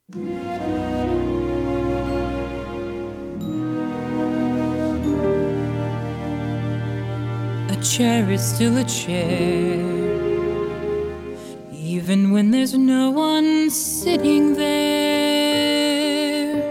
A chair is still a chair, even when there's no one sitting there.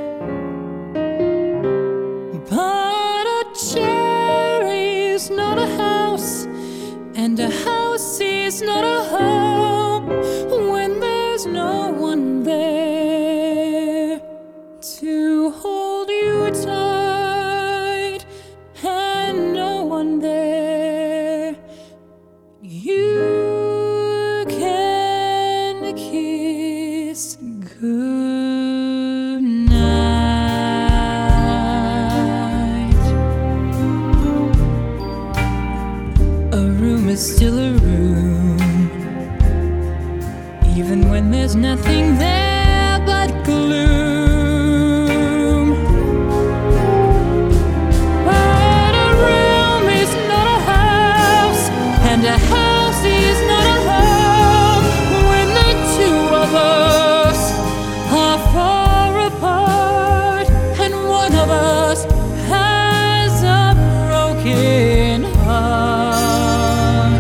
But a chair is not a house, and a house is not a home when there's no one there to hold you tight, and no one there you can kiss goodnight. A room is still a room, even when there's nothing there but gloom. But a room is not a house, and a house is not a home when the two of us are far apart, and one of us has a broken heart.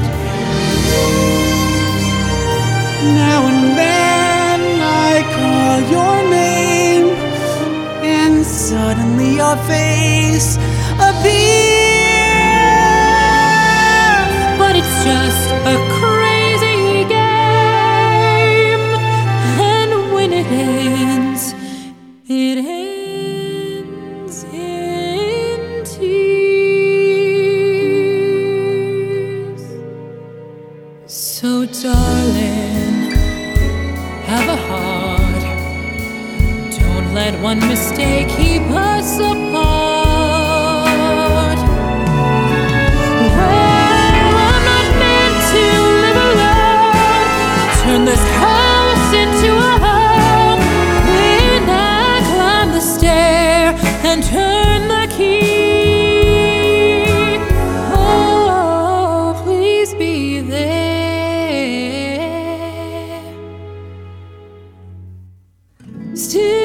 Now and then I call your name, and suddenly your face appears. But it's just a crazy game, and when it ends in tears. So darling, have a heart. Don't let one mistake keep us apart. Well, I'm not meant to live alone. Turn this house into a home. When I climb the stair and turn the key, oh, please be there. Still